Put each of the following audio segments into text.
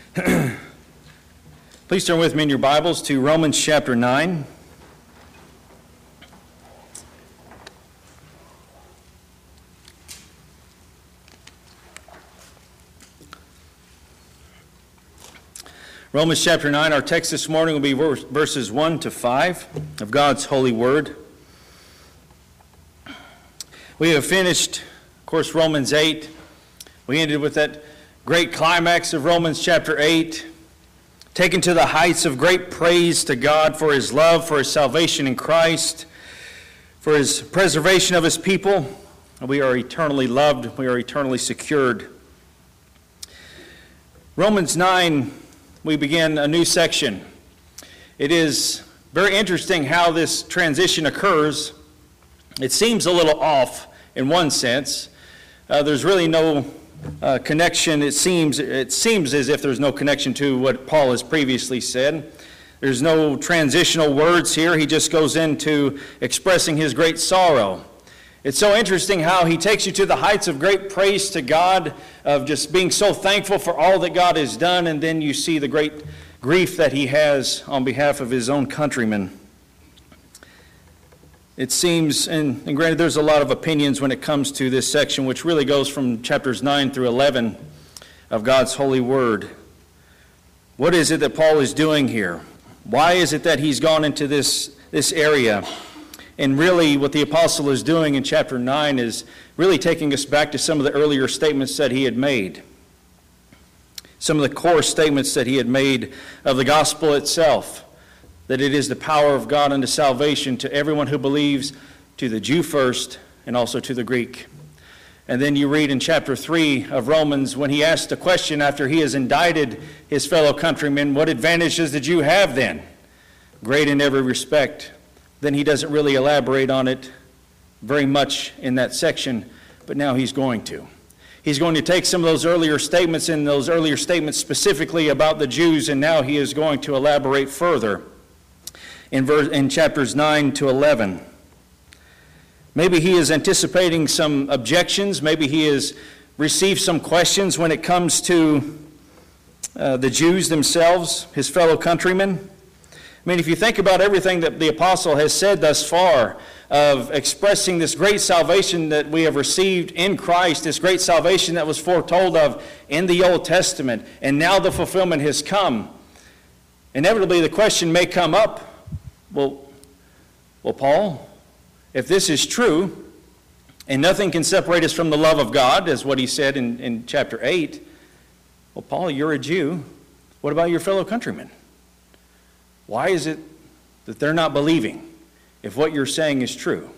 Please turn with me in your Bibles to Romans chapter 9. Romans chapter 9, our text this morning will be verses 1 to 5 of God's holy word. We have finished, of course, Romans 8. We ended with that great climax of Romans chapter 8, taken to the heights of great praise to God for his love, for his salvation in Christ, for his preservation of his people. We are eternally loved. We are eternally secured. Romans 9, we begin a new section. It is very interesting how this transition occurs. It seems a little off in one sense. There's really no connection. It seems as if there's no connection to what Paul has previously said. There's no transitional words here. He just goes into expressing his great sorrow. It's so interesting how he takes you to the heights of great praise to God, of just being so thankful for all that God has done, and then you see the great grief that he has on behalf of his own countrymen. It seems, and granted there's a lot of opinions when it comes to this section, which really goes from chapters 9 through 11 of God's holy word. What is it that Paul is doing here? Why is it that he's gone into this area? And really what the apostle is doing in chapter 9 is really taking us back to some of the earlier statements that he had made. Some of the core statements that he had made of the gospel itself. That it is the power of God unto salvation to everyone who believes, to the Jew first, and also to the Greek. And then you read in chapter 3 of Romans, when he asked a question after he has indicted his fellow countrymen, what advantage does the Jew have then? Great in every respect. Then he doesn't really elaborate on it very much in that section, but now he's going to. He's going to take some of those earlier statements and those earlier statements specifically about the Jews, and now he is going to elaborate further in chapters 9 to 11. Maybe he is anticipating some objections. Maybe he has received some questions when it comes to the Jews themselves, his fellow countrymen. I mean, if you think about everything that the apostle has said thus far of expressing this great salvation that we have received in Christ, this great salvation that was foretold of in the Old Testament, and now the fulfillment has come, inevitably the question may come up, well, Paul, if this is true, and nothing can separate us from the love of God, as what he said in chapter 8, well, Paul, you're a Jew. What about your fellow countrymen? Why is it that they're not believing if what you're saying is true?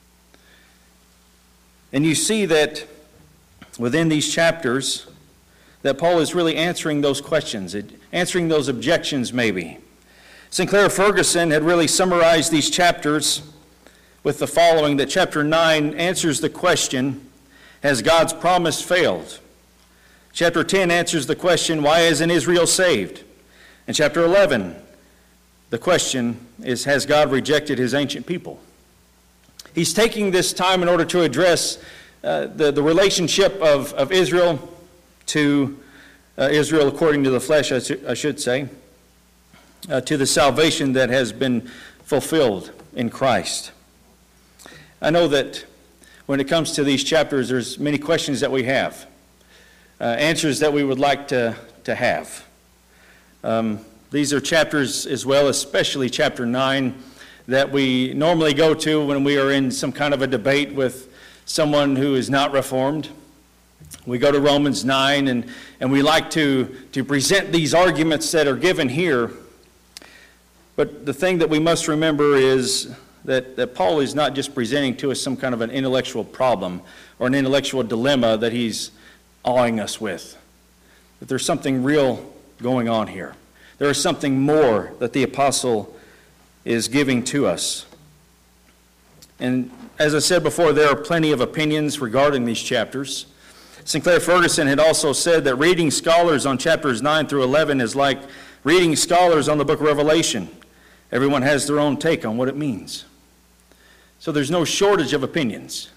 And you see that within these chapters that Paul is really answering those questions, answering those objections maybe. Sinclair Ferguson had really summarized these chapters with the following, that chapter 9 answers the question, has God's promise failed? Chapter 10 answers the question, why isn't Israel saved? And chapter 11, the question is, has God rejected his ancient people? He's taking this time in order to address the relationship of Israel to Israel according to the flesh, I should say, to the salvation that has been fulfilled in Christ. I know that when it comes to these chapters, there's many questions that we have, answers that we would like to have. These are chapters as well, especially chapter 9, that we normally go to when we are in some kind of a debate with someone who is not Reformed. We go to Romans 9 and we like to present these arguments that are given here. But the thing that we must remember is that Paul is not just presenting to us some kind of an intellectual problem or an intellectual dilemma that he's awing us with. But there's something real going on here. There is something more that the apostle is giving to us. And as I said before, there are plenty of opinions regarding these chapters. Sinclair Ferguson had also said that reading scholars on chapters 9 through 11 is like reading scholars on the book of Revelation. Everyone has their own take on what it means. So there's no shortage of opinions.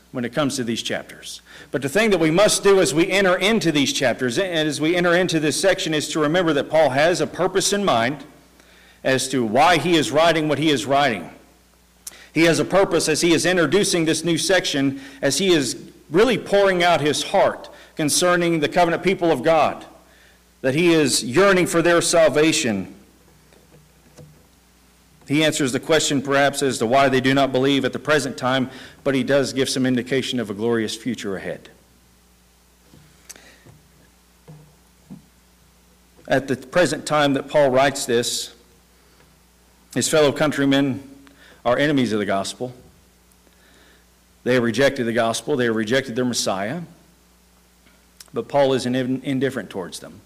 when it comes to these chapters. But the thing that we must do as we enter into these chapters and as we enter into this section is to remember that Paul has a purpose in mind as to why he is writing what he is writing. He has a purpose as he is introducing this new section, as he is really pouring out his heart concerning the covenant people of God, that he is yearning for their salvation. He answers the question perhaps as to why they do not believe at the present time, but he does give some indication of a glorious future ahead. At the present time that Paul writes this, his fellow countrymen are enemies of the gospel. They have rejected the gospel. They have rejected their Messiah. But Paul isn't indifferent towards them.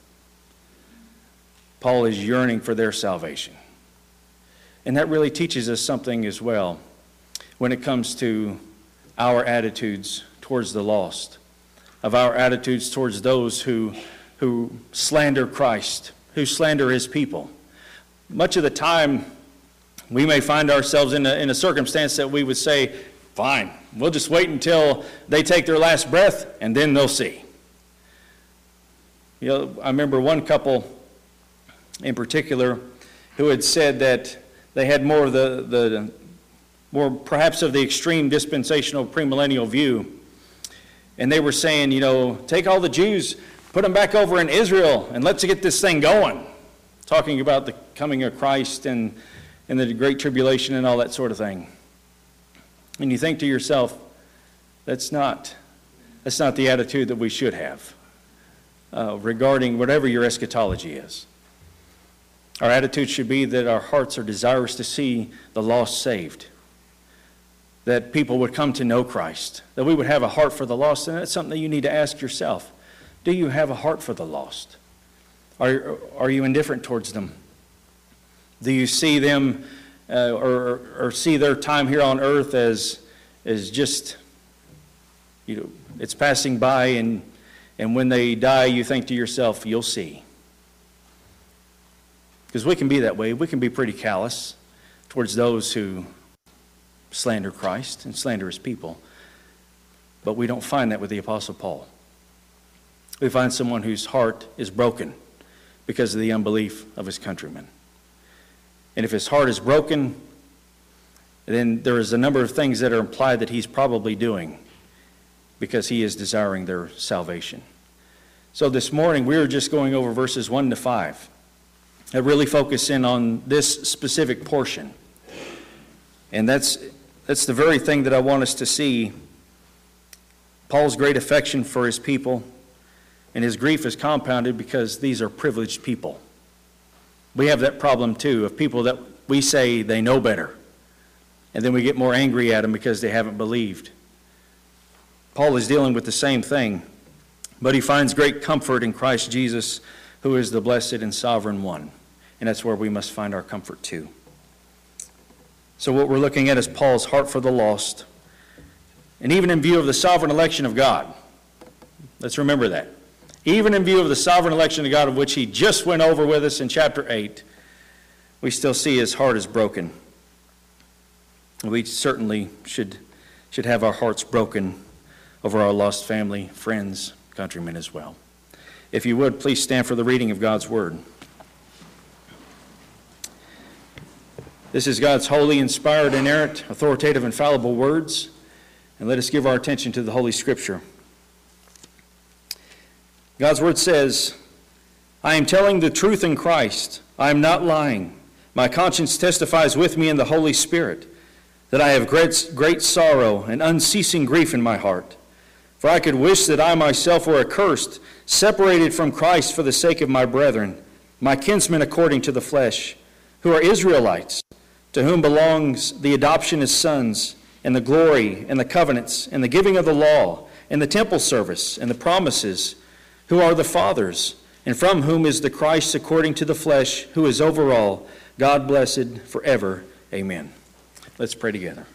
Paul is yearning for their salvation. And that really teaches us something as well when it comes to our attitudes towards the lost, of our attitudes towards those who slander Christ, who slander his people. Much of the time, we may find ourselves in a circumstance that we would say, fine, we'll just wait until they take their last breath and then they'll see. You know, I remember one couple in particular who had said that they had more of more perhaps of the extreme dispensational premillennial view. And they were saying, you know, take all the Jews, put them back over in Israel, and let's get this thing going. Talking about the coming of Christ and the Great Tribulation and all that sort of thing. And you think to yourself, that's not the attitude that we should have regarding whatever your eschatology is. Our attitude should be that our hearts are desirous to see the lost saved, that people would come to know Christ, that we would have a heart for the lost. And that's something that you need to ask yourself. Do you have a heart for the lost? Are you indifferent towards them? Do you see them or see their time here on earth as just, you know, it's passing by, and when they die you think to yourself, you'll see. Because we can be that way. We can be pretty callous towards those who slander Christ and slander his people. But we don't find that with the Apostle Paul. We find someone whose heart is broken because of the unbelief of his countrymen. And if his heart is broken, then there is a number of things that are implied that he's probably doing because he is desiring their salvation. So this morning we are just going over verses 1 to 5. I really focus in on this specific portion. And that's the very thing that I want us to see. Paul's great affection for his people, and his grief is compounded because these are privileged people. We have that problem too, of people that we say they know better, and then we get more angry at them because they haven't believed. Paul is dealing with the same thing, but he finds great comfort in Christ Jesus, who is the blessed and sovereign one. And that's where we must find our comfort too. So what we're looking at is Paul's heart for the lost. And even in view of the sovereign election of God, let's remember that. Even in view of the sovereign election of God, of which he just went over with us in chapter 8, we still see his heart is broken. We certainly should have our hearts broken over our lost family, friends, countrymen as well. If you would, please stand for the reading of God's word. This is God's holy, inspired, inerrant, authoritative, infallible words. And let us give our attention to the Holy Scripture. God's word says, I am telling the truth in Christ. I am not lying. My conscience testifies with me in the Holy Spirit that I have great sorrow and unceasing grief in my heart. For I could wish that I myself were accursed, separated from Christ for the sake of my brethren, my kinsmen according to the flesh, who are Israelites, to whom belongs the adoption as sons, and the glory, and the covenants, and the giving of the law, and the temple service, and the promises, who are the fathers, and from whom is the Christ according to the flesh, who is over all, God blessed forever. Amen. Let's pray together.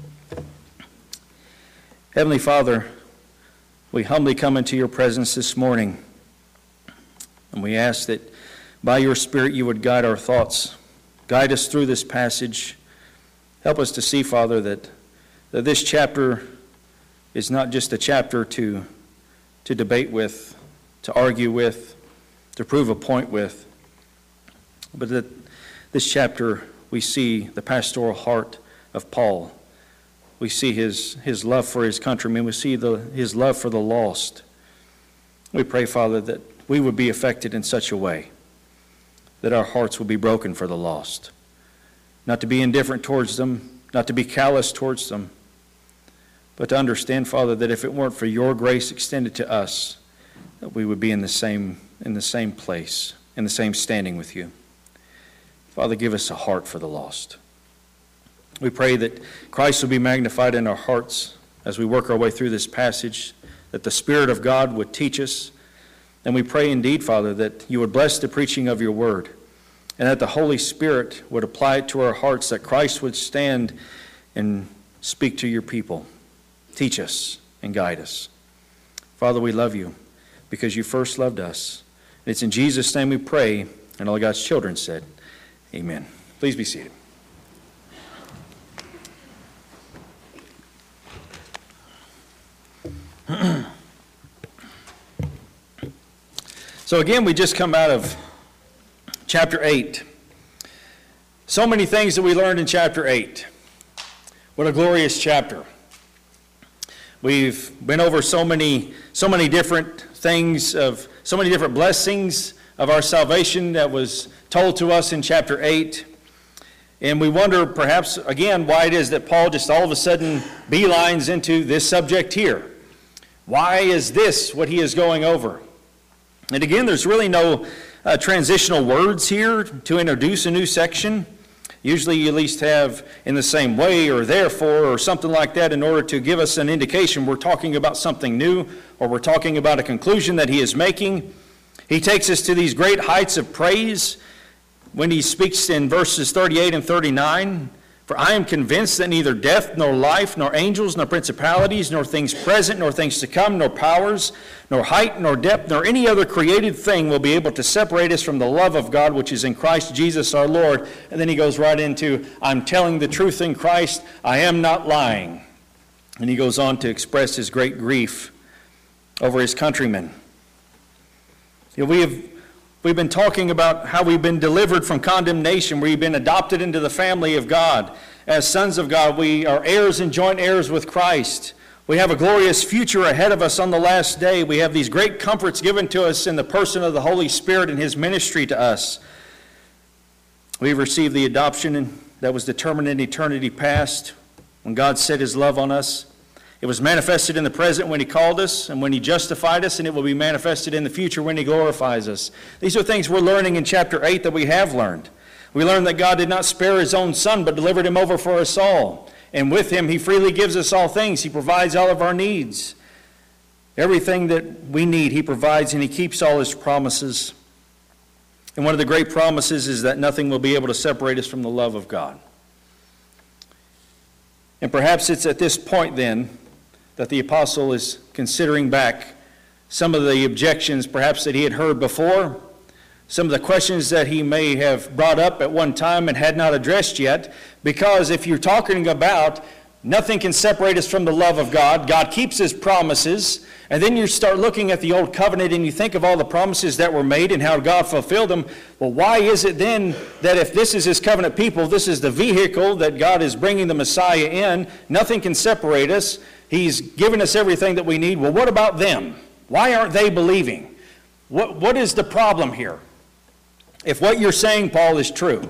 Heavenly Father, we humbly come into your presence this morning, and we ask that by your Spirit you would guide our thoughts. Guide us through this passage. Help us to see, Father, that this chapter is not just a chapter to debate with, to argue with, to prove a point with, but that this chapter we see the pastoral heart of Paul. We see his love for his countrymen. We see his love for the lost. We pray, Father, that we would be affected in such a way that our hearts will be broken for the lost. Not to be indifferent towards them, not to be callous towards them, but to understand, Father, that if it weren't for your grace extended to us, that we would be in the same place, in the same standing with you. Father, give us a heart for the lost. We pray that Christ will be magnified in our hearts as we work our way through this passage, that the Spirit of God would teach us. And we pray indeed, Father, that you would bless the preaching of your word, and that the Holy Spirit would apply it to our hearts, that Christ would stand and speak to your people. Teach us and guide us. Father, we love you because you first loved us. And it's in Jesus' name we pray, and all God's children said, amen. Please be seated. So again, we just come out of chapter 8. So many things that we learned in chapter 8. What a glorious chapter. We've been over so many different things, of so many different blessings of our salvation that was told to us in chapter 8. And we wonder perhaps, again, why it is that Paul just all of a sudden beelines into this subject here. Why is this what he is going over? And again, there's really no transitional words here to introduce a new section. Usually you at least have in the same way or therefore or something like that in order to give us an indication we're talking about something new or we're talking about a conclusion that he is making. He takes us to these great heights of praise when he speaks in verses 38 and 39. For I am convinced that neither death, nor life, nor angels, nor principalities, nor things present, nor things to come, nor powers, nor height, nor depth, nor any other created thing will be able to separate us from the love of God which is in Christ Jesus our Lord. And then he goes right into, I'm telling the truth in Christ, I am not lying. And he goes on to express his great grief over his countrymen. You know, We've been talking about how we've been delivered from condemnation. We've been adopted into the family of God. As sons of God, we are heirs and joint heirs with Christ. We have a glorious future ahead of us on the last day. We have these great comforts given to us in the person of the Holy Spirit and his ministry to us. We've received the adoption that was determined in eternity past when God set his love on us. It was manifested in the present when he called us and when he justified us, and it will be manifested in the future when he glorifies us. These are things we're learning in chapter 8 that we have learned. We learned that God did not spare his own son, but delivered him over for us all. And with him, he freely gives us all things. He provides all of our needs. Everything that we need, he provides, and he keeps all his promises. And one of the great promises is that nothing will be able to separate us from the love of God. And perhaps it's at this point then that the apostle is considering back some of the objections perhaps that he had heard before, some of the questions that he may have brought up at one time and had not addressed yet, because if you're talking about nothing can separate us from the love of God, God keeps his promises, and then you start looking at the old covenant and you think of all the promises that were made and how God fulfilled them, well, why is it then that if this is his covenant people, this is the vehicle that God is bringing the Messiah in, nothing can separate us, he's given us everything that we need. Well, what about them? Why aren't they believing? What is the problem here? If what you're saying, Paul, is true,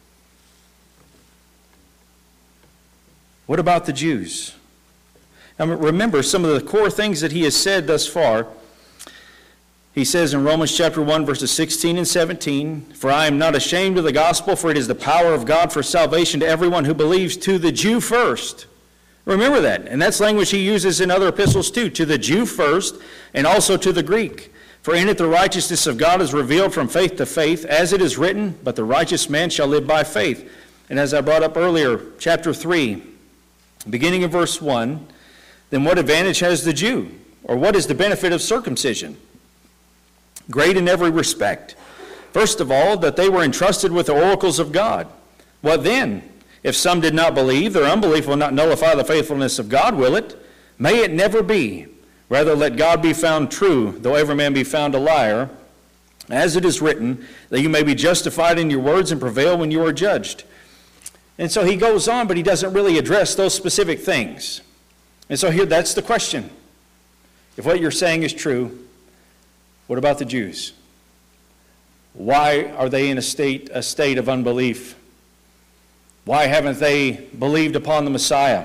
what about the Jews? Now remember some of the core things that he has said thus far. He says in Romans chapter 1, verses 16 and 17, For I am not ashamed of the gospel, for it is the power of God for salvation to everyone who believes, to the Jew first. Remember that. And that's language he uses in other epistles too. To the Jew first, and also to the Greek. For in it the righteousness of God is revealed from faith to faith, as it is written, But the righteous man shall live by faith. And as I brought up earlier, chapter 3, beginning in verse 1, Then what advantage has the Jew? Or what is the benefit of circumcision? Great in every respect. First of all, that they were entrusted with the oracles of God. What then? If some did not believe, their unbelief will not nullify the faithfulness of God, will it? May it never be. Rather, let God be found true, though every man be found a liar, as it is written, that you may be justified in your words and prevail when you are judged. And so he goes on, but he doesn't really address those specific things. And so here, that's the question. If what you're saying is true, what about the Jews? Why are they in a state of unbelief? Why haven't they believed upon the Messiah?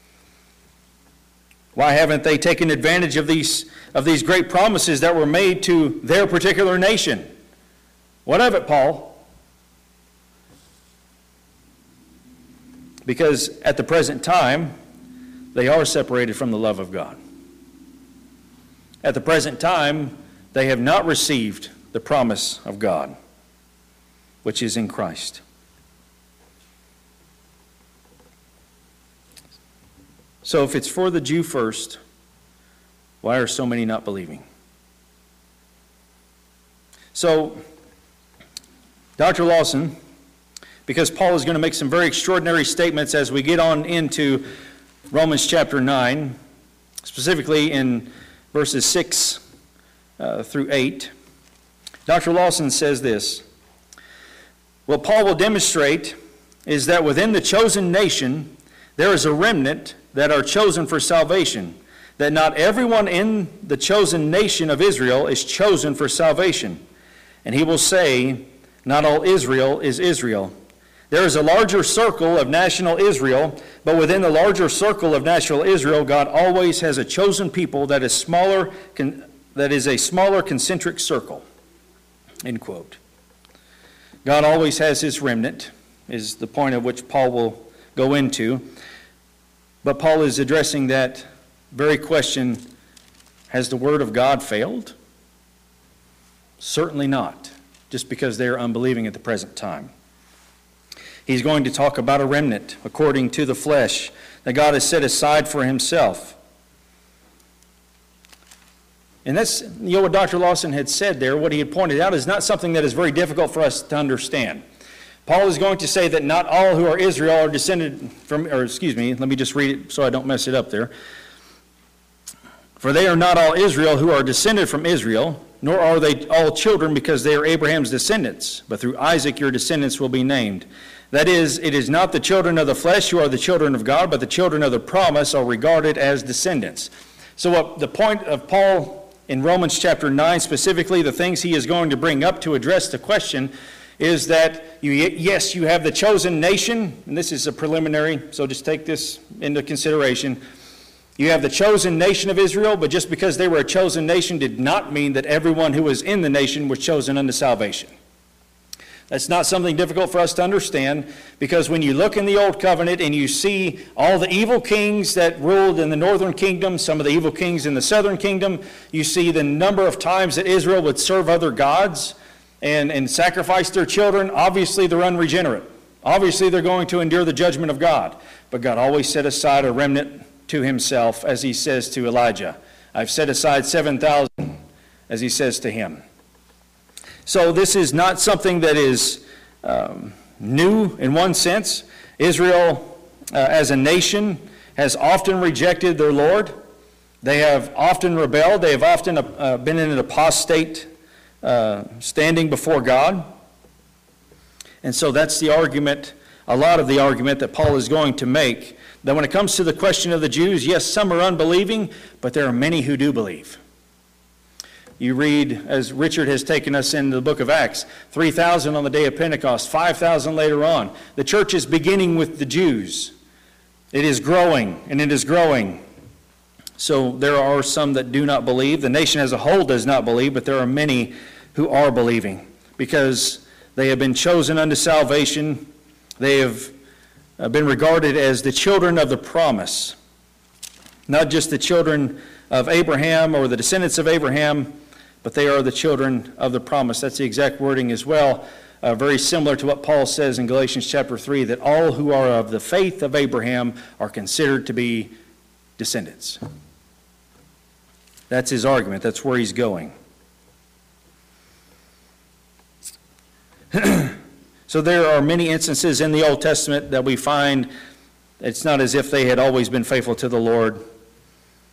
Why haven't they taken advantage of these great promises that were made to their particular nation? What of it, Paul? Because at the present time, they are separated from the love of God. At the present time, they have not received the promise of God, which is in Christ. So if it's for the Jew first, why are so many not believing? So, Dr. Lawson, because Paul is going to make some very extraordinary statements as we get on into Romans chapter 9, specifically in verses 6 through 8, Dr. Lawson says this: what Paul will demonstrate is that within the chosen nation there is a remnant that are chosen for salvation, that not everyone in the chosen nation of Israel is chosen for salvation. And he will say, not all Israel is Israel. There is a larger circle of national Israel, but within the larger circle of national Israel, God always has a chosen people that is a smaller concentric circle. End quote. God always has his remnant, is the point of which Paul will go into. But Paul is addressing that very question: has the word of God failed? Certainly not, just because they are unbelieving at the present time. He's going to talk about a remnant according to the flesh that God has set aside for himself. And that's, what Dr. Lawson had said there, what he had pointed out, is not something that is very difficult for us to understand. Paul is going to say that not all who are Israel are descended from, let me just read it so I don't mess it up there. For they are not all Israel who are descended from Israel, nor are they all children because they are Abraham's descendants. But through Isaac your descendants will be named. That is, it is not the children of the flesh who are the children of God, but the children of the promise are regarded as descendants. So what the point of Paul in Romans chapter 9, specifically the things he is going to bring up to address the question, is that, yes, you have the chosen nation, and this is a preliminary, so just take this into consideration. You have the chosen nation of Israel, but just because they were a chosen nation did not mean that everyone who was in the nation was chosen unto salvation. That's not something difficult for us to understand, because when you look in the Old Covenant and you see all the evil kings that ruled in the northern kingdom, some of the evil kings in the southern kingdom, you see the number of times that Israel would serve other gods and sacrifice their children. Obviously, they're unregenerate. Obviously, they're going to endure the judgment of God. But God always set aside a remnant to himself, as he says to Elijah. I've set aside 7,000, as he says to him. So this is not something that is new in one sense. Israel, as a nation, has often rejected their Lord. They have often rebelled. They have often been in an apostate standing before God. And so that's the argument, a lot of the argument that Paul is going to make, that when it comes to the question of the Jews, yes, some are unbelieving, but there are many who do believe. You read, as Richard has taken us into the book of Acts, 3,000 on the day of Pentecost, 5,000 later on. The church is beginning with the Jews. It is growing, and it is growing. So there are some that do not believe. The nation as a whole does not believe, but there are many who are believing because they have been chosen unto salvation. They have been regarded as the children of the promise, not just the children of Abraham or the descendants of Abraham, but they are the children of the promise. That's the exact wording as well, very similar to what Paul says in Galatians chapter 3, that all who are of the faith of Abraham are considered to be descendants. That's his argument. That's where he's going. So there are many instances in the Old Testament that we find it's not as if they had always been faithful to the Lord.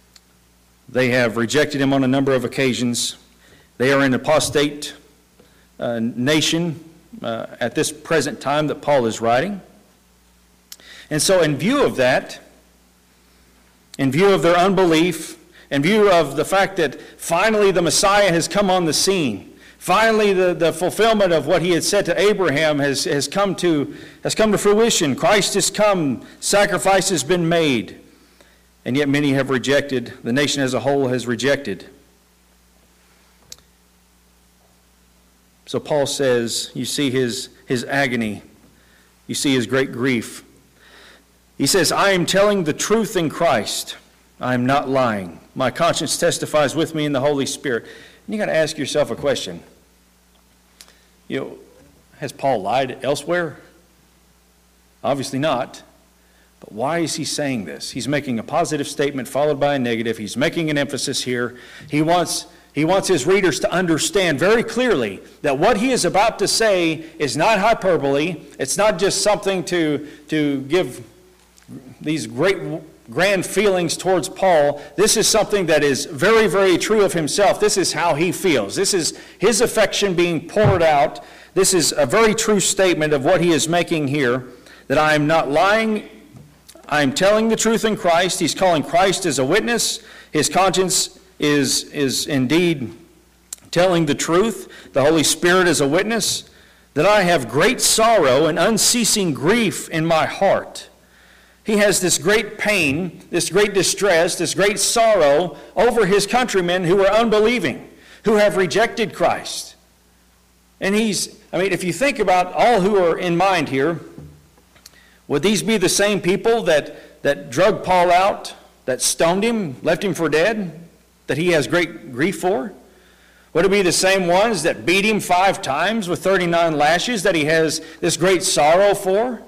They have rejected him on a number of occasions. They are an apostate nation at this present time that Paul is writing. And so in view of that, in view of their unbelief, in view of the fact that finally the Messiah has come on the scene, finally the fulfillment of what he had said to Abraham has come to fruition. Christ has come, sacrifice has been made, and yet many have rejected. The nation as a whole has rejected. So Paul says, you see his agony, you see his great grief. He says, I am telling the truth in Christ. I am not lying. My conscience testifies with me in the Holy Spirit. And you got to ask yourself a question. Has Paul lied elsewhere? Obviously not. But why is he saying this? He's making a positive statement followed by a negative. He's making an emphasis here. He wants his readers to understand very clearly that what he is about to say is not hyperbole. It's not just something to give these great grand feelings towards Paul. This is something that is very, very true of himself. This is how he feels. This is his affection being poured out. This is a very true statement of what he is making here, that I am not lying. I am telling the truth in Christ. He's calling Christ as a witness. His conscience is indeed telling the truth. The Holy Spirit is a witness. That I have great sorrow and unceasing grief in my heart. He has this great pain, this great distress, this great sorrow over his countrymen who are unbelieving, who have rejected Christ. And if you think about all who are in mind here, would these be the same people that drug Paul out, that stoned him, left him for dead, that he has great grief for? Would it be the same ones that beat him 5 times with 39 lashes that he has this great sorrow for?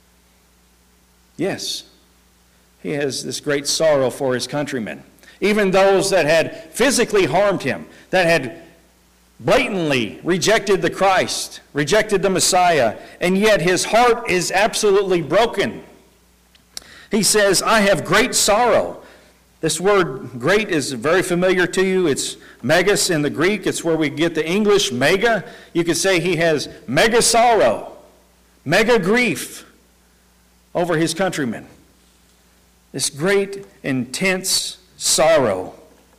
Yes, he has this great sorrow for his countrymen. Even those that had physically harmed him, that had blatantly rejected the Christ, rejected the Messiah, and yet his heart is absolutely broken. He says, I have great sorrow. This word great is very familiar to you. It's megas in the Greek. It's where we get the English mega. You could say he has mega sorrow, mega grief over his countrymen. This great, intense sorrow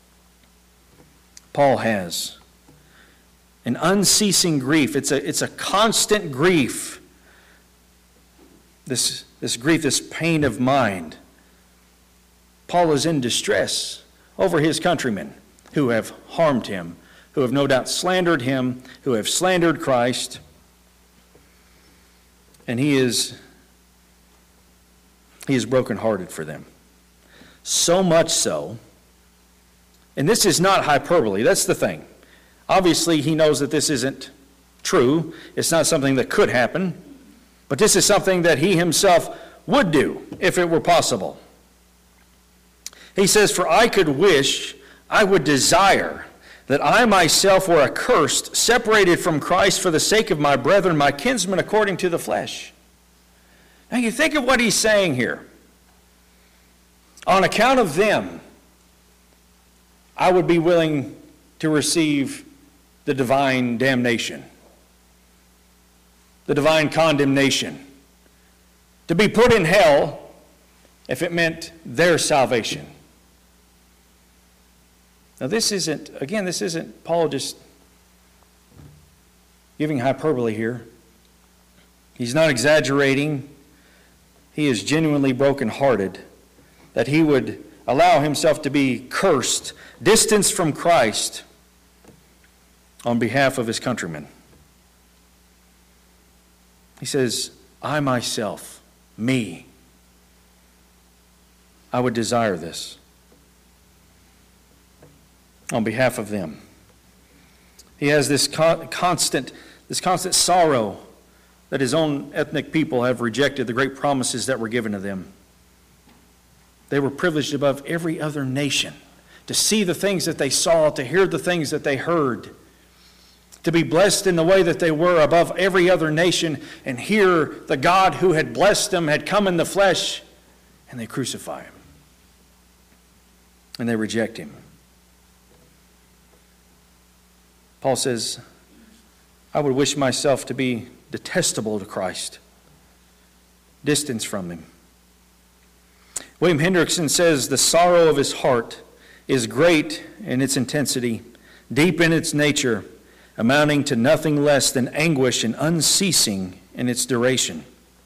Paul has. An unceasing grief. It's a constant grief. This grief, this pain of mind. Paul is in distress over his countrymen who have harmed him, who have no doubt slandered him, who have slandered Christ. And he is brokenhearted for them. So much so, and this is not hyperbole, that's the thing. Obviously, he knows that this isn't true. It's not something that could happen. But this is something that he himself would do if it were possible. He says, for I could wish, I would desire that I myself were accursed, separated from Christ for the sake of my brethren, my kinsmen according to the flesh. Now you think of what he's saying here. On account of them, I would be willing to receive the divine damnation, the divine condemnation, to be put in hell if it meant their salvation. Now this isn't Paul just giving hyperbole here. He's not exaggerating. He is genuinely brokenhearted that he would allow himself to be cursed, distanced from Christ on behalf of his countrymen. He says, I myself, me, I would desire this on behalf of them. He has this constant sorrow that his own ethnic people have rejected the great promises that were given to them. They were privileged above every other nation to see the things that they saw, to hear the things that they heard, to be blessed in the way that they were above every other nation, and here the God who had blessed them had come in the flesh, and they crucify him. And they reject him. Paul says, I would wish myself to be detestable to Christ, distance from him. William Hendrickson says the sorrow of his heart is great in its intensity, deep in its nature, amounting to nothing less than anguish and unceasing in its duration.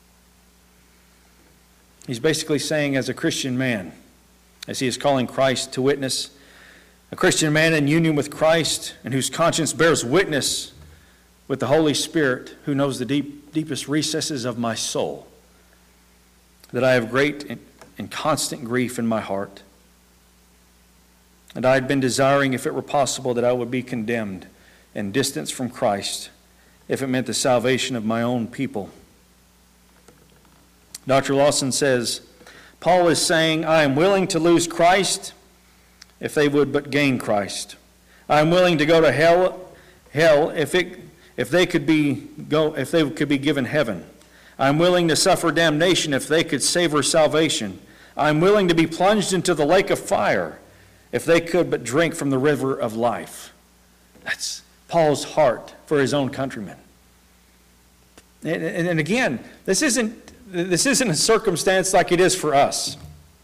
He's basically saying, as a Christian man, as he is calling Christ to witness, a Christian man in union with Christ and whose conscience bears witness with the Holy Spirit, who knows the deepest recesses of my soul, that I have great and constant grief in my heart. And I had been desiring, if it were possible, that I would be condemned and distanced from Christ, if it meant the salvation of my own people. Dr. Lawson says, Paul is saying, I am willing to lose Christ if they would but gain Christ. I am willing to go to hell if they could be given heaven. I am willing to suffer damnation if they could savor salvation. I am willing to be plunged into the lake of fire if they could but drink from the river of life. That's Paul's heart for his own countrymen. And again, this isn't a circumstance like it is for us.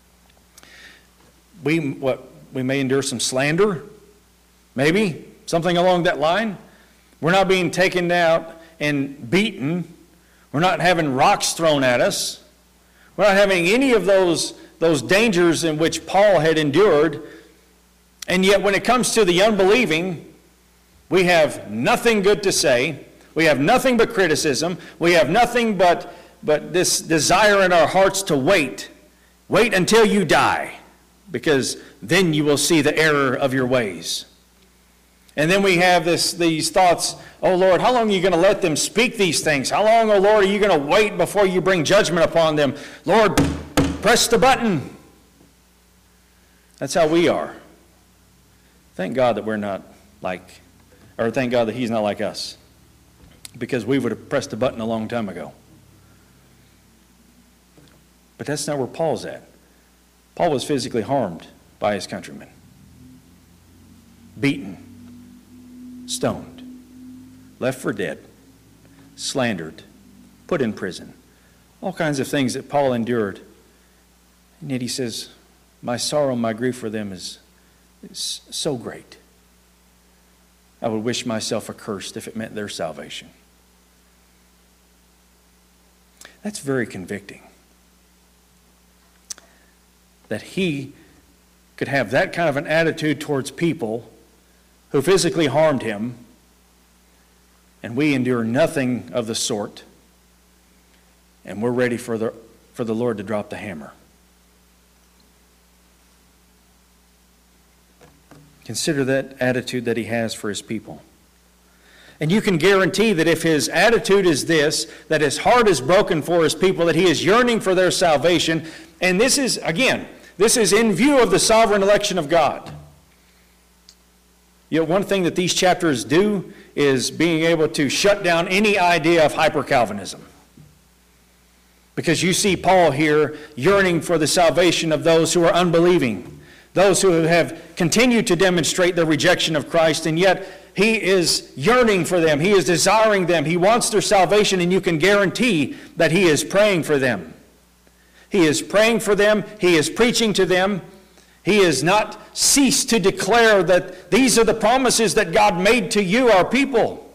We may endure some slander, maybe, something along that line. We're not being taken out and beaten. We're not having rocks thrown at us. We're not having any of those dangers in which Paul had endured. And yet when it comes to the unbelieving, we have nothing good to say. We have nothing but criticism. We have nothing but this desire in our hearts to wait. Wait until you die, because then you will see the error of your ways. And then we have these thoughts, oh Lord, how long are you going to let them speak these things? How long, oh Lord, are you going to wait before you bring judgment upon them? Lord, press the button. That's how we are. Thank God that we're not like, or thank God that he's not like us, because we would have pressed the button a long time ago. But that's not where Paul's at. Paul was physically harmed by his countrymen, beaten, stoned, left for dead, slandered, put in prison, all kinds of things that Paul endured. And yet he says, my sorrow, my grief for them is so great. I would wish myself accursed if it meant their salvation. That's very convicting. That he could have that kind of an attitude towards people who physically harmed him, and we endure nothing of the sort, and we're ready for the Lord to drop the hammer. Consider that attitude that he has for his people. And you can guarantee that if his attitude is this, that his heart is broken for his people, that he is yearning for their salvation, and this is in view of the sovereign election of God. You know, one thing that these chapters do is being able to shut down any idea of hyper-Calvinism. Because you see Paul here yearning for the salvation of those who are unbelieving, those who have continued to demonstrate their rejection of Christ, and yet he is yearning for them. He is desiring them. He wants their salvation, and you can guarantee that he is praying for them. He is praying for them. He is preaching to them. He has not ceased to declare that these are the promises that God made to you, our people.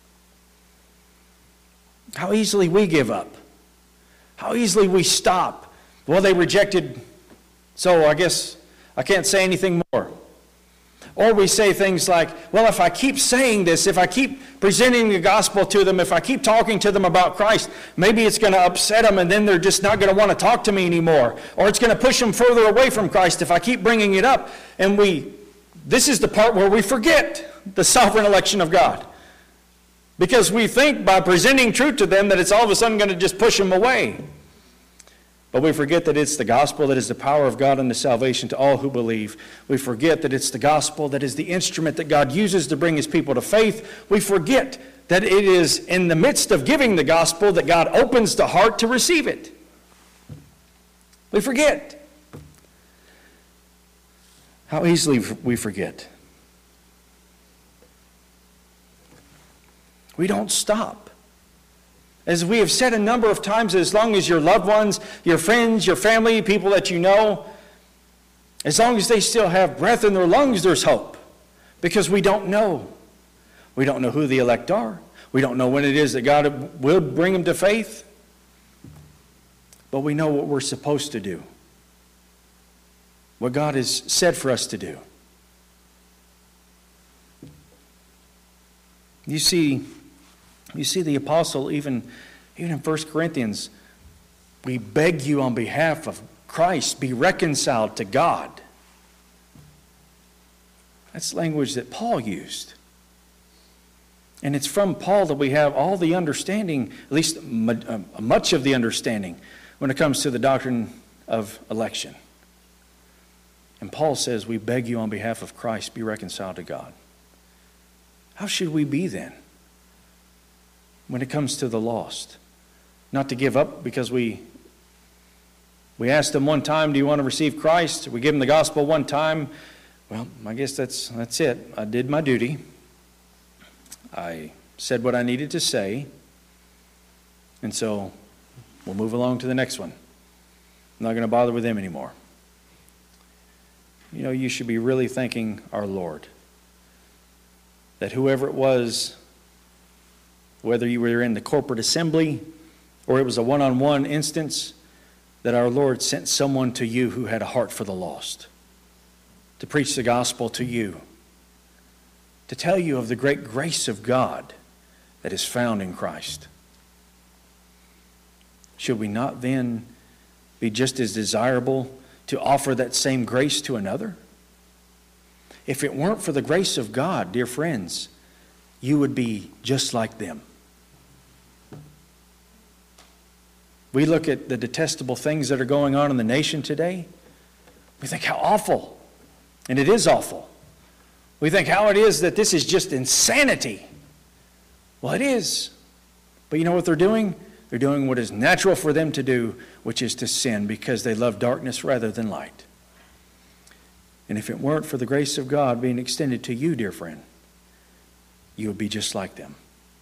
How easily we give up. How easily we stop. Well, they rejected, so I guess I can't say anything more. Or we say things like, well, if I keep saying this, if I keep presenting the gospel to them, if I keep talking to them about Christ, maybe it's going to upset them and then they're just not going to want to talk to me anymore. Or it's going to push them further away from Christ if I keep bringing it up. And this is the part where we forget the sovereign election of God. Because we think by presenting truth to them that it's all of a sudden going to just push them away. But we forget that it's the gospel that is the power of God unto salvation to all who believe. We forget that it's the gospel that is the instrument that God uses to bring his people to faith. We forget that it is in the midst of giving the gospel that God opens the heart to receive it. We forget. How easily we forget. We don't stop. As we have said a number of times, as long as your loved ones, your friends, your family, people that you know, as long as they still have breath in their lungs, there's hope. Because we don't know. We don't know who the elect are. We don't know when it is that God will bring them to faith. But we know what we're supposed to do. What God has said for us to do. You see the apostle even in 1 Corinthians, we beg you on behalf of Christ, be reconciled to God. That's language that Paul used. And it's from Paul that we have all the understanding, at least much of the understanding, when it comes to the doctrine of election. And Paul says, we beg you on behalf of Christ, be reconciled to God. How should we be then when it comes to the lost? Not to give up because we asked them one time, do you want to receive Christ? We give them the gospel one time. Well, I guess that's it. I did my duty. I said what I needed to say. And so we'll move along to the next one. I'm not going to bother with them anymore. You know, you should be really thanking our Lord that whoever it was, whether you were in the corporate assembly or it was a one-on-one instance, that our Lord sent someone to you who had a heart for the lost, to preach the gospel to you, to tell you of the great grace of God that is found in Christ. Should we not then be just as desirable to offer that same grace to another? If it weren't for the grace of God, dear friends, you would be just like them. We look at the detestable things that are going on in the nation today. We think how awful. And it is awful. We think how it is that this is just insanity. Well, it is. But you know what they're doing? They're doing what is natural for them to do, which is to sin because they love darkness rather than light. And if it weren't for the grace of God being extended to you, dear friend, you would be just like them.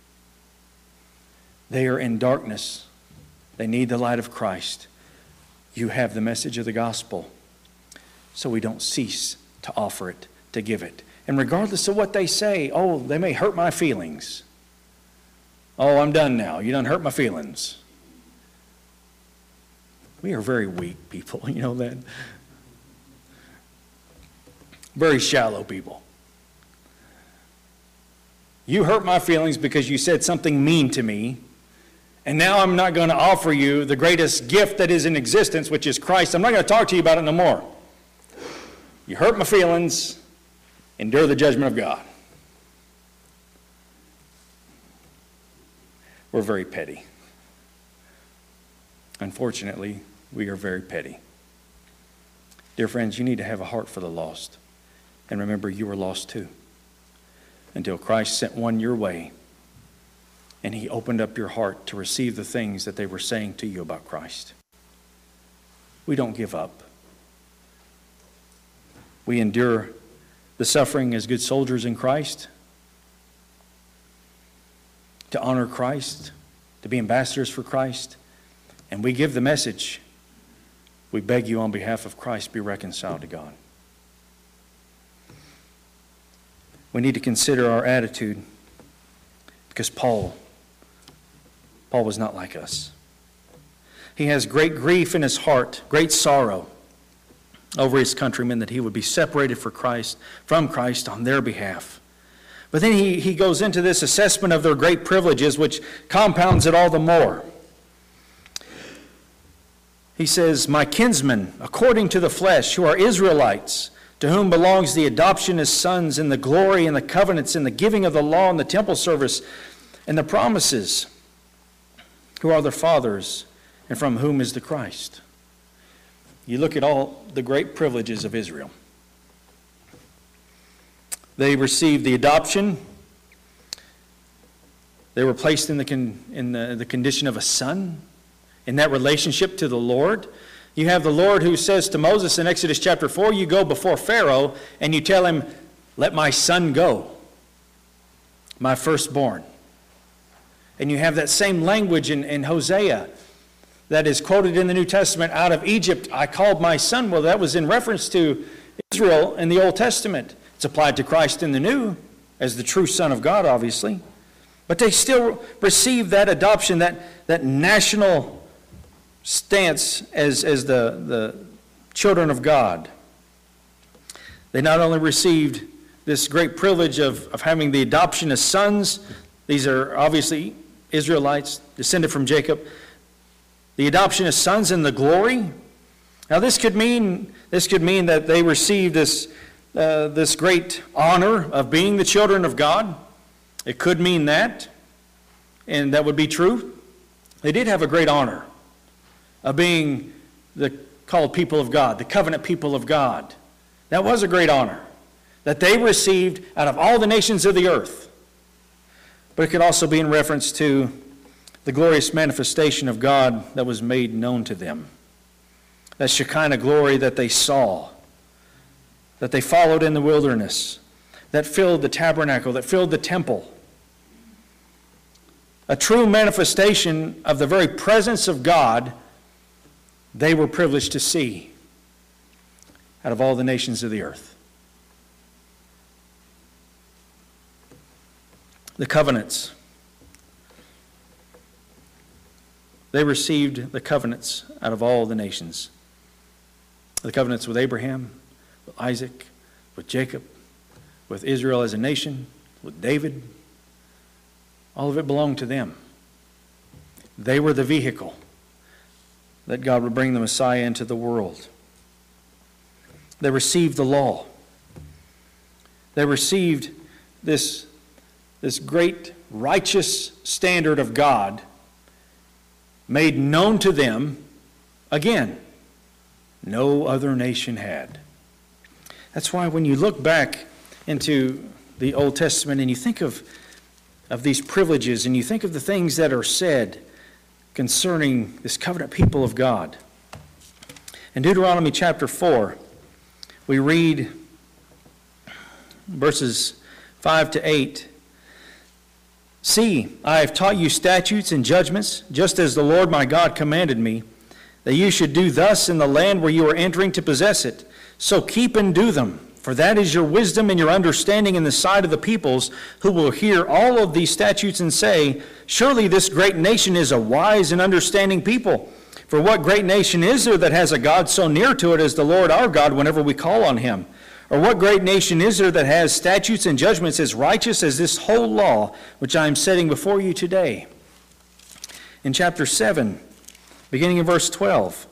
They are in darkness. They need the light of Christ. You have the message of the gospel. So we don't cease to offer it, to give it. And regardless of what they say, oh, they may hurt my feelings. Oh, I'm done now. You done hurt my feelings. We are very weak people, you know that? Very shallow people. You hurt my feelings because you said something mean to me, and now I'm not going to offer you the greatest gift that is in existence, which is Christ. I'm not going to talk to you about it no more. You hurt my feelings, endure the judgment of God. We're very petty. Unfortunately, we are very petty. Dear friends, you need to have a heart for the lost. And remember, you were lost too. Until Christ sent one your way, and he opened up your heart to receive the things that they were saying to you about Christ. We don't give up. We endure the suffering as good soldiers in Christ, to honor Christ, to be ambassadors for Christ, and we give the message. We beg you on behalf of Christ, be reconciled to God. We need to consider our attitude because Paul was not like us. He has great grief in his heart, great sorrow over his countrymen that he would be separated from Christ on their behalf. But then he goes into this assessment of their great privileges, which compounds it all the more. He says, my kinsmen, according to the flesh, who are Israelites, to whom belongs the adoption as sons and the glory and the covenants and the giving of the law and the temple service and the promises, who are their fathers and from whom is the Christ. You look at all the great privileges of Israel. They received the adoption. They were placed in the condition of a son, in that relationship to the Lord. You have the Lord who says to Moses in Exodus chapter 4, you go before Pharaoh and you tell him, let my son go, my firstborn. And you have that same language in Hosea that is quoted in the New Testament, out of Egypt I called my son. Well, that was in reference to Israel in the Old Testament. It's applied to Christ in the New as the true Son of God, obviously. But they still receive that adoption, that national stance as the children of God. They not only received this great privilege of having the adoption as sons. These are obviously Israelites, descended from Jacob. The adoption as sons and the glory. Now this could mean that they received this great honor of being the children of God. It could mean that, and that would be true. They did have a great honor of being the called people of God, the covenant people of God. That was a great honor that they received out of all the nations of the earth. But it could also be in reference to the glorious manifestation of God that was made known to them. That Shekinah glory that they saw, that they followed in the wilderness, that filled the tabernacle, that filled the temple. A true manifestation of the very presence of God they were privileged to see out of all the nations of the earth. The covenants. They received the covenants out of all the nations. The covenants with Abraham, with Isaac, with Jacob, with Israel as a nation, with David. All of it belonged to them. They were the vehicle that God would bring the Messiah into the world. They received the law. They received this great righteous standard of God made known to them, again, no other nation had. That's why when you look back into the Old Testament and you think of these privileges and you think of the things that are said concerning this covenant people of God. In Deuteronomy chapter 4, we read verses 5 to 8. See, I have taught you statutes and judgments, just as the Lord my God commanded me, that you should do thus in the land where you are entering to possess it. So keep and do them, for that is your wisdom and your understanding in the sight of the peoples, who will hear all of these statutes and say, surely this great nation is a wise and understanding people. For what great nation is there that has a God so near to it as the Lord our God whenever we call on him? Or what great nation is there that has statutes and judgments as righteous as this whole law which I am setting before you today? In chapter 7, beginning in verse 12.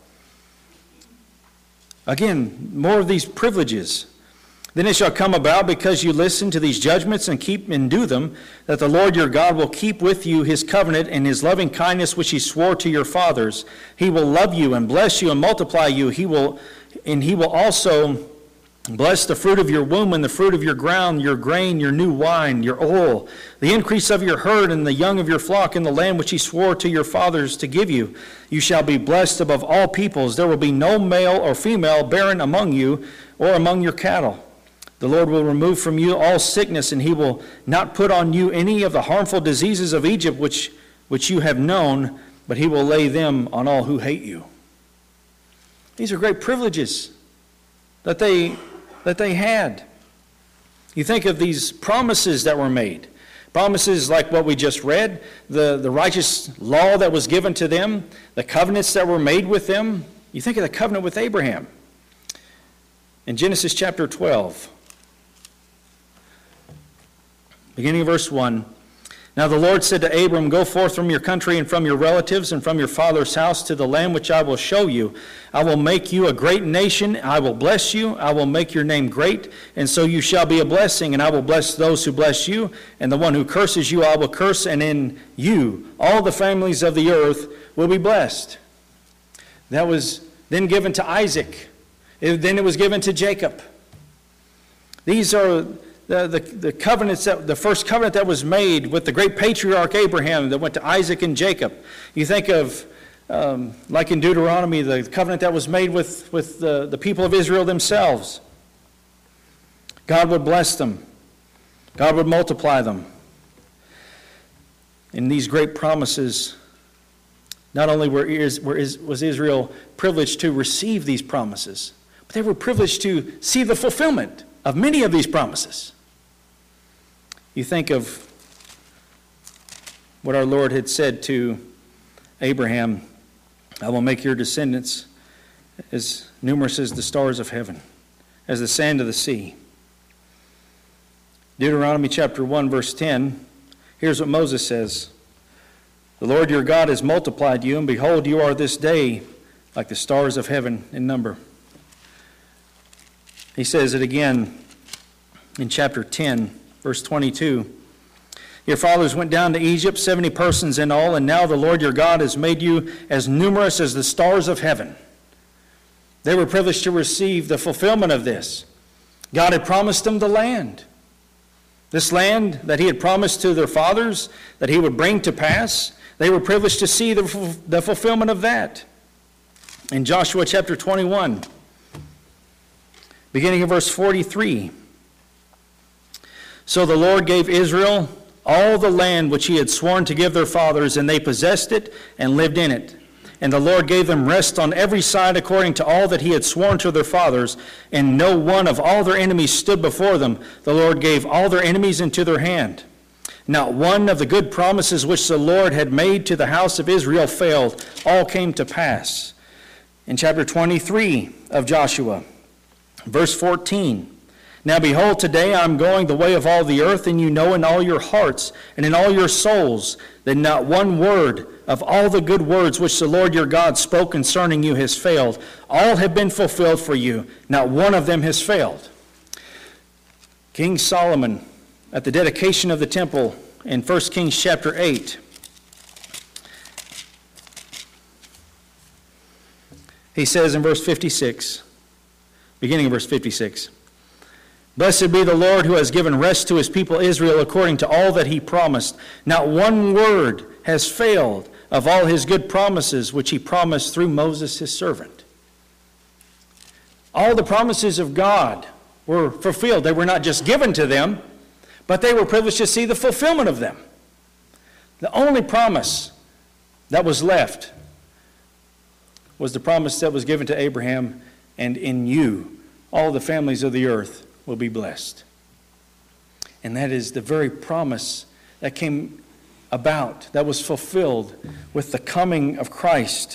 Again, more of these privileges. Then it shall come about, because you listen to these judgments and keep and do them, that the Lord your God will keep with you his covenant and his loving kindness which he swore to your fathers. He will love you and bless you and multiply you. He will also bless the fruit of your womb and the fruit of your ground, your grain, your new wine, your oil, the increase of your herd and the young of your flock in the land which he swore to your fathers to give you. You shall be blessed above all peoples. There will be no male or female barren among you or among your cattle. The Lord will remove from you all sickness, and he will not put on you any of the harmful diseases of Egypt which you have known, but he will lay them on all who hate you. These are great privileges that they had. You think of these promises that were made. Promises like what we just read, the righteous law that was given to them, the covenants that were made with them. You think of the covenant with Abraham. In Genesis chapter 12, beginning of verse 1, Now the Lord said to Abram, Go forth from your country and from your relatives and from your father's house to the land which I will show you. I will make you a great nation. I will bless you. I will make your name great, and so you shall be a blessing. And I will bless those who bless you, and the one who curses you I will curse, and in you all the families of the earth will be blessed. That was then given to Isaac. Then it was given to Jacob. These are the covenants, the first covenant that was made with the great patriarch Abraham that went to Isaac and Jacob. You think of, like in Deuteronomy, the covenant that was made with the people of Israel themselves. God would bless them. God would multiply them. In these great promises, not only was Israel privileged to receive these promises, but they were privileged to see the fulfillment of many of these promises. You think of what our Lord had said to Abraham, I will make your descendants as numerous as the stars of heaven, as the sand of the sea. Deuteronomy chapter 1, verse 10, here's what Moses says. The Lord your God has multiplied you, and behold, you are this day like the stars of heaven in number. He says it again in chapter 10, verse 22. Your fathers went down to Egypt, 70 persons in all, and now the Lord your God has made you as numerous as the stars of heaven. They were privileged to receive the fulfillment of this. God had promised them the land. This land that he had promised to their fathers, that he would bring to pass, they were privileged to see the fulfillment of that. In Joshua chapter 21, beginning of verse 43, so the Lord gave Israel all the land which he had sworn to give their fathers, and they possessed it and lived in it. And the Lord gave them rest on every side according to all that he had sworn to their fathers, and no one of all their enemies stood before them. The Lord gave all their enemies into their hand. Not one of the good promises which the Lord had made to the house of Israel failed. All came to pass. In chapter 23 of Joshua, verse 14, now behold, today I am going the way of all the earth, and you know in all your hearts and in all your souls that not one word of all the good words which the Lord your God spoke concerning you has failed. All have been fulfilled for you. Not one of them has failed. King Solomon, at the dedication of the temple in 1 Kings chapter 8, he says in verse 56, beginning of verse 56, blessed be the Lord who has given rest to his people Israel according to all that he promised. Not one word has failed of all his good promises which he promised through Moses his servant. All the promises of God were fulfilled. They were not just given to them, but they were privileged to see the fulfillment of them. The only promise that was left was the promise that was given to Abraham, and in you all the families of the earth will be blessed. And that is the very promise that came about, that was fulfilled with the coming of Christ.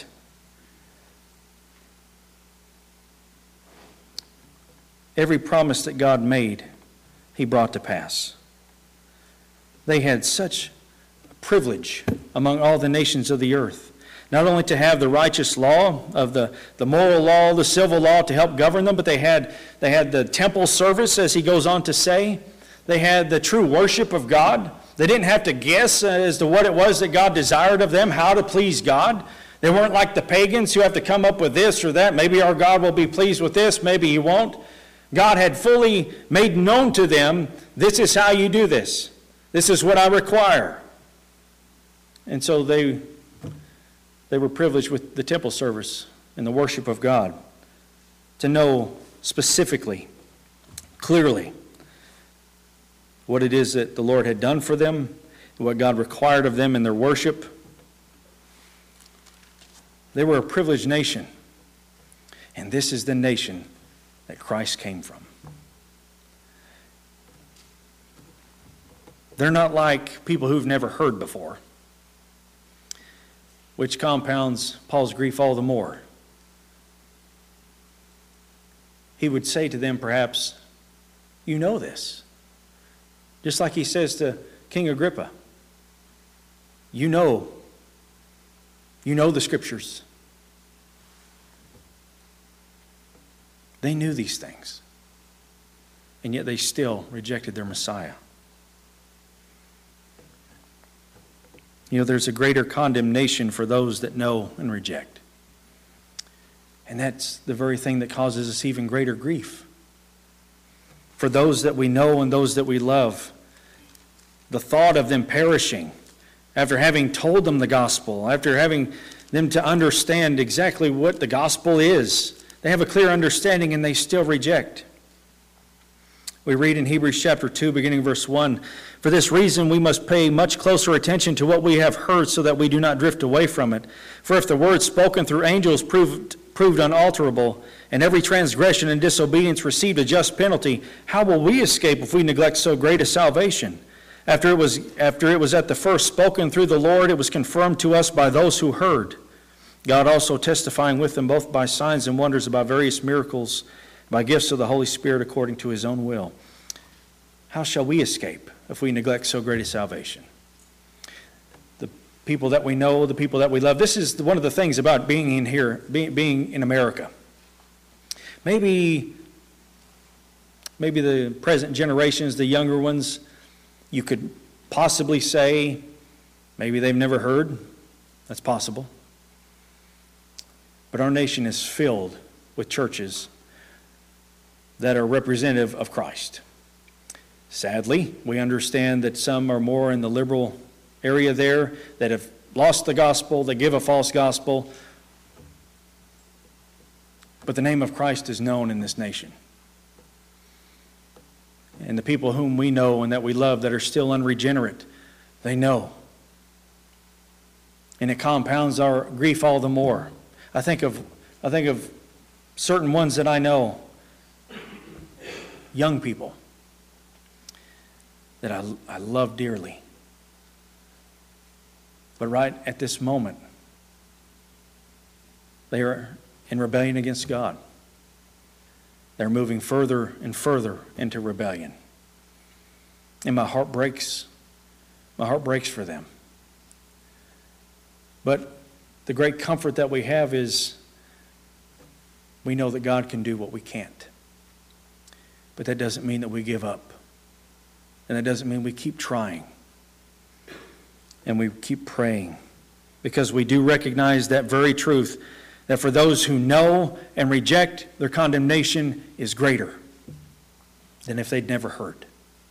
Every promise that God made, he brought to pass. They had such a privilege among all the nations of the earth, not only to have the righteous law of the moral law, the civil law to help govern them, but they had the temple service, as he goes on to say. They had the true worship of God. They didn't have to guess as to what it was that God desired of them, how to please God. They weren't like the pagans who have to come up with this or that. Maybe our God will be pleased with this, maybe he won't. God had fully made known to them, this is how you do this. This is what I require. And so they were privileged with the temple service and the worship of God to know specifically, clearly, what it is that the Lord had done for them, and what God required of them in their worship. They were a privileged nation, and this is the nation that Christ came from. They're not like people who've never heard before, which compounds Paul's grief all the more. He would say to them, perhaps, you know this. Just like he says to King Agrippa, you know the Scriptures. They knew these things, and yet they still rejected their Messiah. You know, there's a greater condemnation for those that know and reject. And that's the very thing that causes us even greater grief. For those that we know and those that we love, the thought of them perishing after having told them the gospel, after having them to understand exactly what the gospel is, they have a clear understanding and they still reject. We read in Hebrews chapter 2, beginning verse 1, "For this reason we must pay much closer attention to what we have heard so that we do not drift away from it. For if the word spoken through angels proved unalterable, and every transgression and disobedience received a just penalty, how will we escape if we neglect so great a salvation? After it was at the first spoken through the Lord, it was confirmed to us by those who heard, God also testifying with them both by signs and wonders, by various miracles, by gifts of the Holy Spirit according to his own will." How shall we escape if we neglect so great a salvation? The people that we know, the people that we love. This is one of the things about being in here, being in America. Maybe the present generations, the younger ones, you could possibly say maybe they've never heard. That's possible. But our nation is filled with churches that are representative of Christ. Sadly, we understand that some are more in the liberal area there that have lost the gospel, that give a false gospel. But the name of Christ is known in this nation. And the people whom we know and that we love that are still unregenerate, they know. And it compounds our grief all the more. I think of certain ones that I know, young people, that I love dearly. But right at this moment, they are in rebellion against God. They're moving further and further into rebellion. And my heart breaks. My heart breaks for them. But the great comfort that we have is we know that God can do what we can't. But that doesn't mean that we give up. And that doesn't mean we keep trying. And we keep praying. Because we do recognize that very truth, that for those who know and reject, their condemnation is greater than if they'd never heard.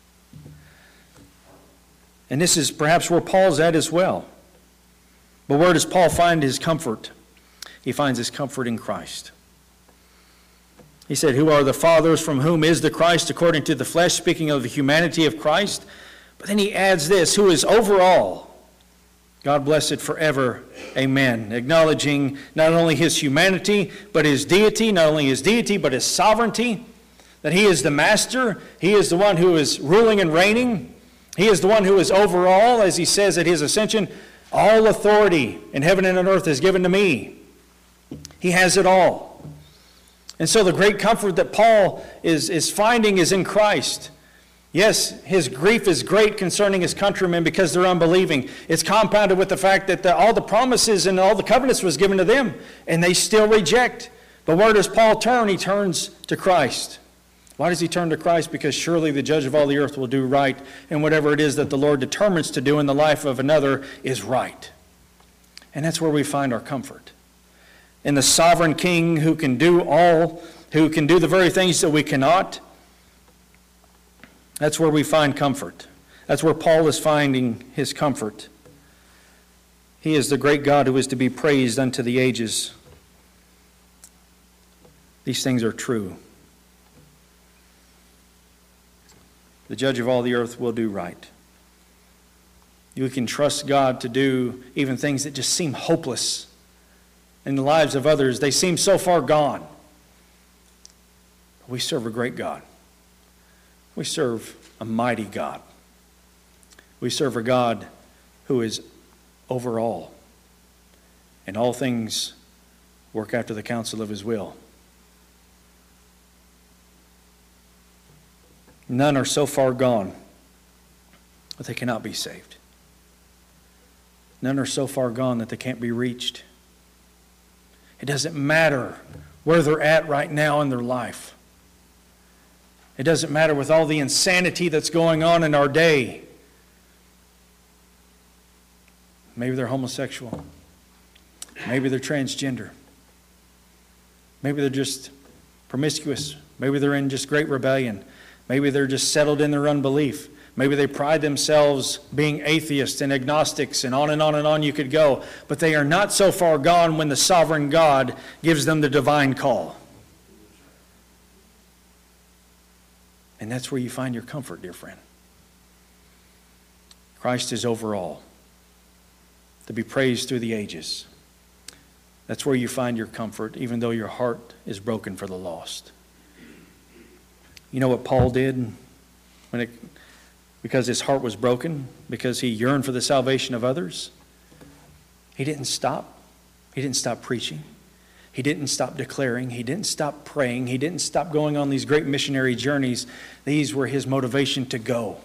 And this is perhaps where Paul's at as well. But where does Paul find his comfort? He finds his comfort in Christ. He said, "Who are the fathers, from whom is the Christ according to the flesh," speaking of the humanity of Christ. But then he adds this, "who is over all, God blessed forever, amen," acknowledging not only his humanity, but his deity, not only his deity, but his sovereignty, that he is the master, he is the one who is ruling and reigning, he is the one who is over all, as he says at his ascension, "All authority in heaven and on earth is given to me." He has it all. And so the great comfort that Paul is finding is in Christ. Yes, his grief is great concerning his countrymen because they're unbelieving. It's compounded with the fact that all the promises and all the covenants was given to them, and they still reject. But where does Paul turn? He turns to Christ. Why does he turn to Christ? Because surely the judge of all the earth will do right, and whatever it is that the Lord determines to do in the life of another is right. And that's where we find our comfort. In the sovereign King who can do all, who can do the very things that we cannot. That's where we find comfort. That's where Paul is finding his comfort. He is the great God who is to be praised unto the ages. These things are true. The judge of all the earth will do right. You can trust God to do even things that just seem hopeless in the lives of others. They seem so far gone. We serve a great God. We serve a mighty God. We serve a God who is over all. And all things work after the counsel of his will. None are so far gone that they cannot be saved. None are so far gone that they can't be reached. It doesn't matter where they're at right now in their life. It doesn't matter with all the insanity that's going on in our day. Maybe they're homosexual. Maybe they're transgender. Maybe they're just promiscuous. Maybe they're in just great rebellion. Maybe they're just settled in their unbelief. Maybe they pride themselves being atheists and agnostics, and on and on and on you could go. But they are not so far gone when the sovereign God gives them the divine call. And that's where you find your comfort, dear friend. Christ is over all, to be praised through the ages. That's where you find your comfort, even though your heart is broken for the lost. You know what Paul did because his heart was broken, because he yearned for the salvation of others? He didn't stop. He didn't stop preaching. He didn't stop declaring. He didn't stop praying. He didn't stop going on these great missionary journeys. These were his motivation to go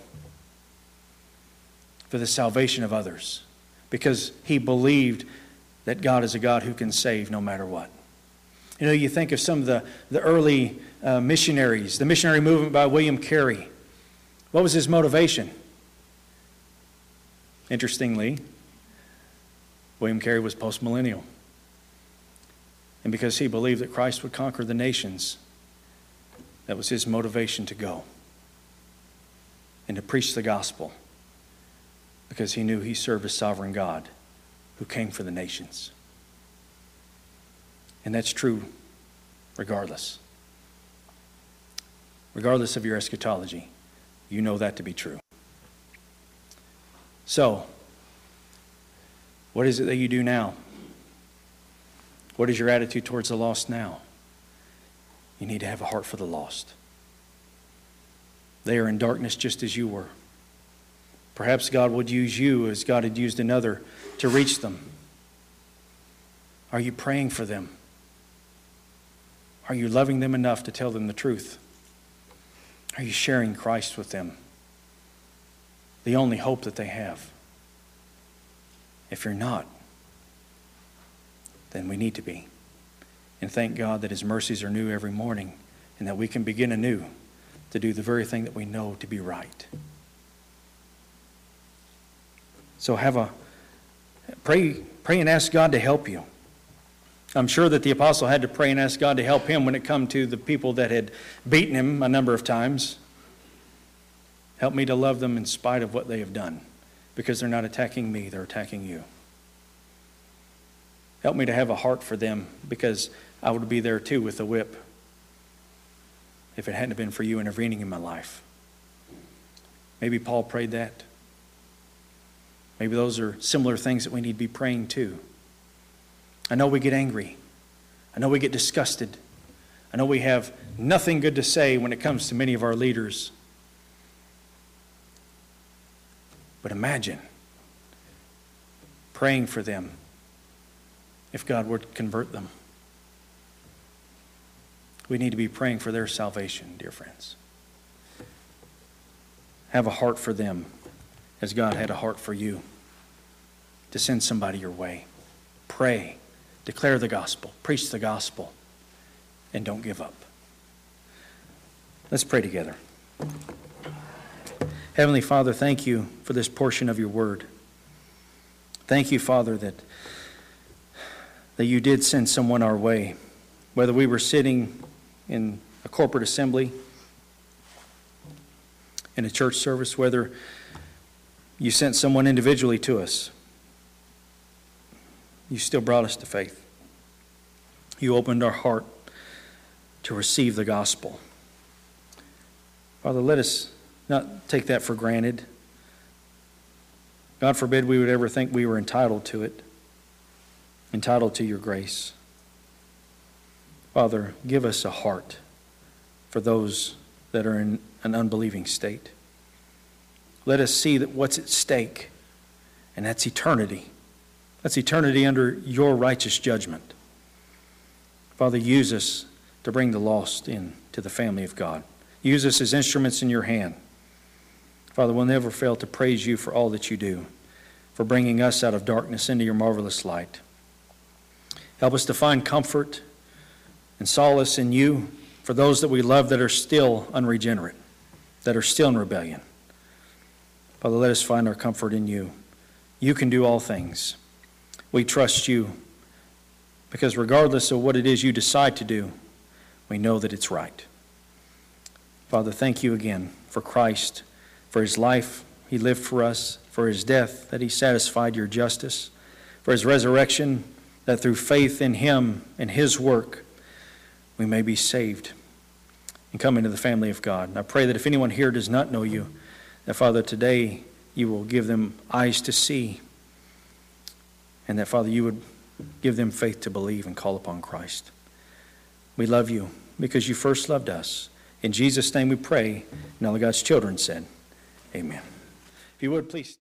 for the salvation of others, because he believed that God is a God who can save no matter what. You know, you think of some of the early missionaries, the missionary movement by William Carey. What was his motivation? Interestingly, William Carey was postmillennial. And because he believed that Christ would conquer the nations, that was his motivation to go and to preach the gospel, because he knew he served a sovereign God who came for the nations. And that's true regardless. Regardless of your eschatology, you know that to be true. So, what is it that you do now? What is your attitude towards the lost now? You need to have a heart for the lost. They are in darkness just as you were. Perhaps God would use you as God had used another to reach them. Are you praying for them? Are you loving them enough to tell them the truth? Are you sharing Christ with them? The only hope that they have. If you're not, then we need to be. And thank God that His mercies are new every morning, and that we can begin anew to do the very thing that we know to be right. So pray and ask God to help you. I'm sure that the apostle had to pray and ask God to help him when it come to the people that had beaten him a number of times. Help me to love them in spite of what they have done, because they're not attacking me, they're attacking you. Help me to have a heart for them, because I would be there too with the whip if it hadn't been for you intervening in my life. Maybe Paul prayed that. Maybe those are similar things that we need to be praying too. I know we get angry. I know we get disgusted. I know we have nothing good to say when it comes to many of our leaders. But imagine praying for them if God were to convert them. We need to be praying for their salvation, dear friends. Have a heart for them as God had a heart for you to send somebody your way. Pray, declare the gospel, preach the gospel, and don't give up. Let's pray together. Heavenly Father, thank you for this portion of your word. Thank you, Father, that you did send someone our way, whether we were sitting in a corporate assembly, in a church service, whether you sent someone individually to us. You still brought us to faith. You opened our heart to receive the gospel. Father, let us not take that for granted. God forbid we would ever think we were entitled to it, entitled to your grace. Father, give us a heart for those that are in an unbelieving state. Let us see that what's at stake, and that's eternity. That's eternity under your righteous judgment. Father, use us to bring the lost in to the family of God. Use us as instruments in your hand. Father, we'll never fail to praise you for all that you do, for bringing us out of darkness into your marvelous light. Help us to find comfort and solace in you for those that we love that are still unregenerate, that are still in rebellion. Father, let us find our comfort in you. You can do all things. We trust you, because regardless of what it is you decide to do, we know that it's right. Father, thank you again for Christ, for his life he lived for us, for his death that he satisfied your justice, for his resurrection that through faith in him and his work we may be saved. and come into the family of God. And I pray that if anyone here does not know you, that, Father, today you will give them eyes to see, and that, Father, you would give them faith to believe and call upon Christ. We love you because you first loved us. In Jesus' name we pray, and all of God's children said, amen. If you would, please.